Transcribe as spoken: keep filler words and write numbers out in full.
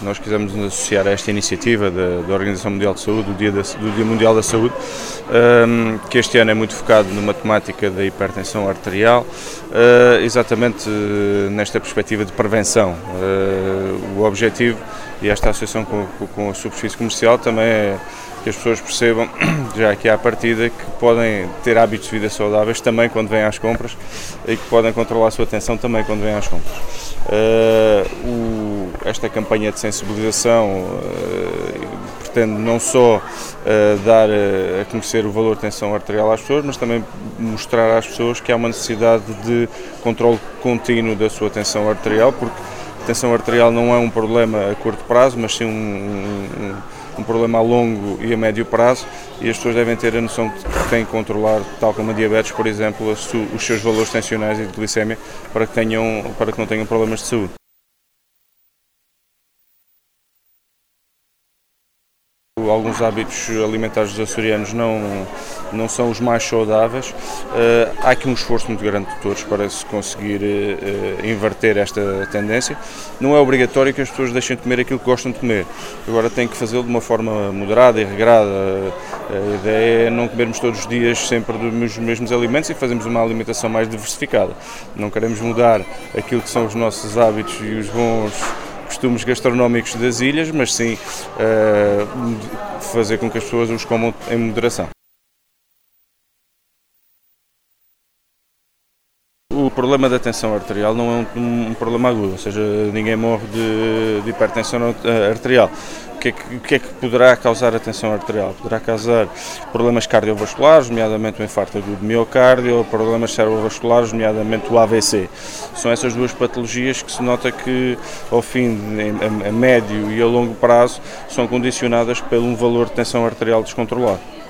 Nós quisemos nos associar a esta iniciativa da, da Organização Mundial de Saúde, do Dia, da, do Dia Mundial da Saúde, um, que este ano é muito focado numa temática da hipertensão arterial, uh, exatamente uh, nesta perspectiva de prevenção. Uh, o objetivo, e esta associação com, com a superfície comercial, também é que as pessoas percebam, já aqui à partida, que podem ter hábitos de vida saudáveis também quando vêm às compras e que podem controlar a sua atenção também quando vêm às compras. Uh, o, esta campanha de sensibilização uh, pretende não só uh, dar uh, a conhecer o valor de tensão arterial às pessoas, mas também mostrar às pessoas que há uma necessidade de controle contínuo da sua tensão arterial, porque a tensão arterial não é um problema a curto prazo, mas sim um, um, um problema a longo e a médio prazo, e as pessoas devem ter a noção de que têm que controlar, tal como a diabetes, por exemplo, os seus valores tensionais e de glicémia, para que, tenham, para que não tenham problemas de saúde. Alguns hábitos alimentares dos açorianos não, não são os mais saudáveis. Uh, há aqui um esforço muito grande de todos para se conseguir uh, inverter esta tendência. Não é obrigatório que as pessoas deixem de comer aquilo que gostam de comer. Agora têm que fazê-lo de uma forma moderada e regrada. A ideia é não comermos todos os dias sempre dos mesmos alimentos e fazermos uma alimentação mais diversificada. Não queremos mudar aquilo que são os nossos hábitos e os bons costumes gastronómicos das ilhas, mas sim uh, fazer com que as pessoas os comam em moderação. O problema da tensão arterial não é um, um problema agudo, ou seja, ninguém morre de, de hipertensão arterial. O que, é que, o que é que poderá causar a tensão arterial? Poderá causar problemas cardiovasculares, nomeadamente o infarto agudo de miocárdio, problemas cerebrovasculares, nomeadamente o A V C. São essas duas patologias que se nota que, ao fim, a, a médio e a longo prazo, são condicionadas por um valor de tensão arterial descontrolado.